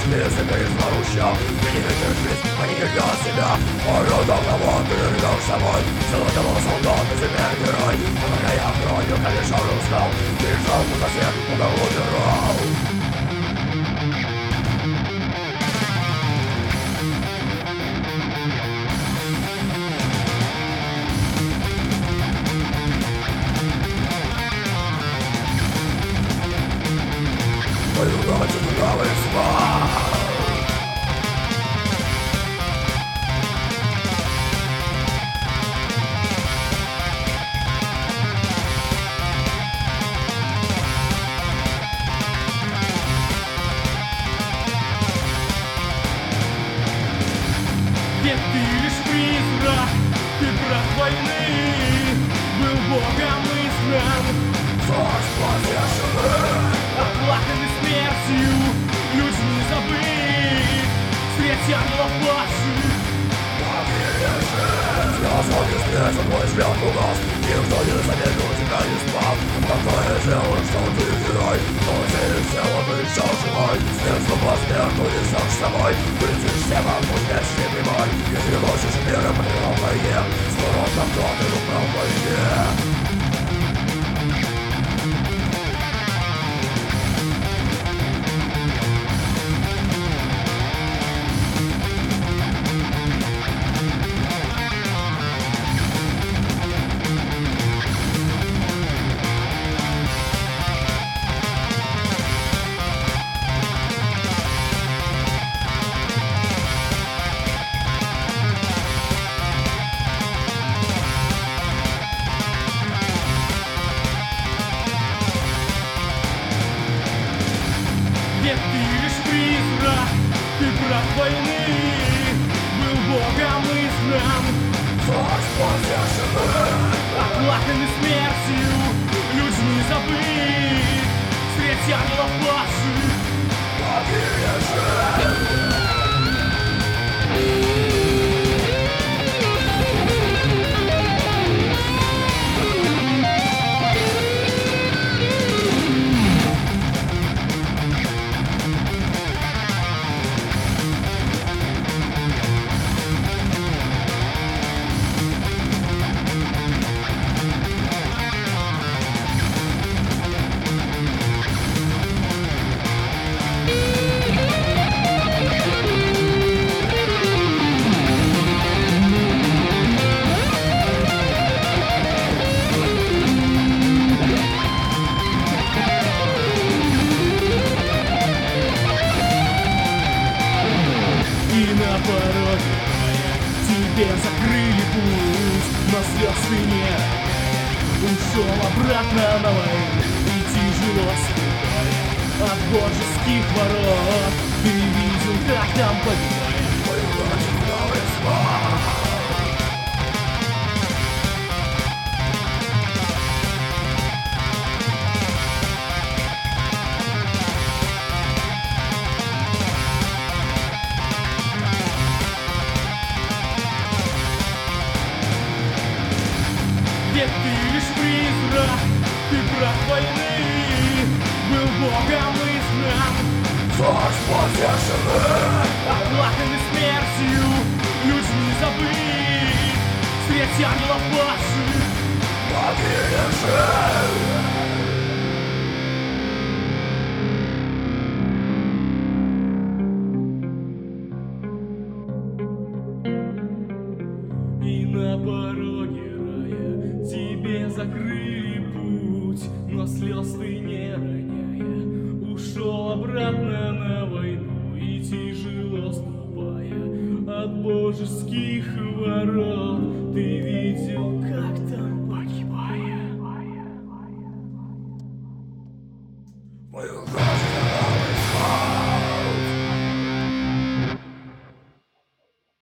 языка из наручья. Ты не видишь жизнь, а не для себя. Родом того ты рвешь собой. Золотого солдата, земля герой. Пока я кровью корешал устал, бежал по соседу, куда умирал. Мою ночь правый спал. Ведь ты лишь призрак, ты брат войны, был богом изгнан, оплаканный смертью, людьми забыт, средь ангелов павших. Смотришь вниз, твой взгляд угас. Никто не заметил тебя, не спал. Такое дело, что ты герой, но через тело ты еще живой. Средства по смерту несешь с собой. Летишь всем, пусть вечный прямой. Если хочешь мира при войне, скоро там кто-то в войне. Ведь ты лишь призрак, ты брат войны, был богом изгнан, оплаканный смертью, людьми забыт, средь ангелов павших. На пороге тебе закрыли путь, но слез ты не ушел обратно на войну, и тяжело ступая от божеских ворот. Ты видел, как там погибает твою ночь в новый спал. Ведь ты лишь призрак, ты брат войны, был богом изгнан, оплаканный смертью, людьми забыт, средь ангелов павших. И на пороге рая тебе закрыли путь, но слез ты не роняя ушел обратно на войну, и тяжело ступая от божеских ворот. Ты видел, как там погибая Мою